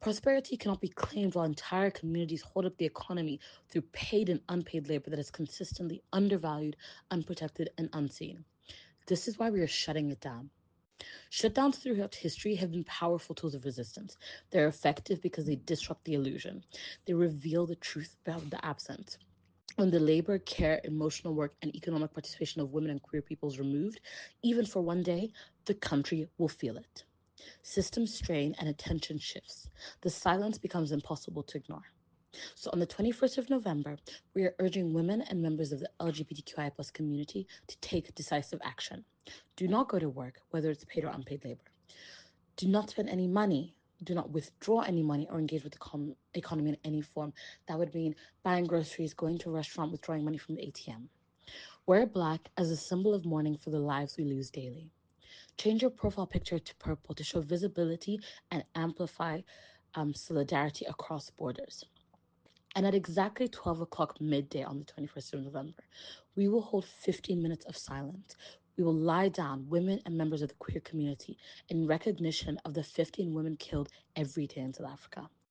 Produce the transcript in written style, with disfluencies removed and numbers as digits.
Prosperity cannot be claimed while entire communities hold up the economy through paid and unpaid labor that is consistently undervalued, unprotected, and unseen. This is why we are shutting it down. Shutdowns throughout history have been powerful tools of resistance. They're effective because they disrupt the illusion. They reveal the truth about the absent. When the labor, care, emotional work, and economic participation of women and queer people is removed, even for one day, the country will feel it. Systems strain and attention shifts. The silence becomes impossible to ignore. So on the 21st of November, we are urging women and members of the LGBTQI plus community to take decisive action. Do not go to work, whether it's paid or unpaid labor. Do not spend any money. Do not withdraw any money or engage with the economy in any form. That would mean buying groceries, going to a restaurant, withdrawing money from the ATM. Wear black as a symbol of mourning for the lives we lose daily. Change your profile picture to purple to show visibility and amplify solidarity across borders. And at exactly 12 o'clock midday on the 21st of November, we will hold 15 minutes of silence. We will lie down, women and members of the queer community, in recognition of the 15 women killed every day in South Africa.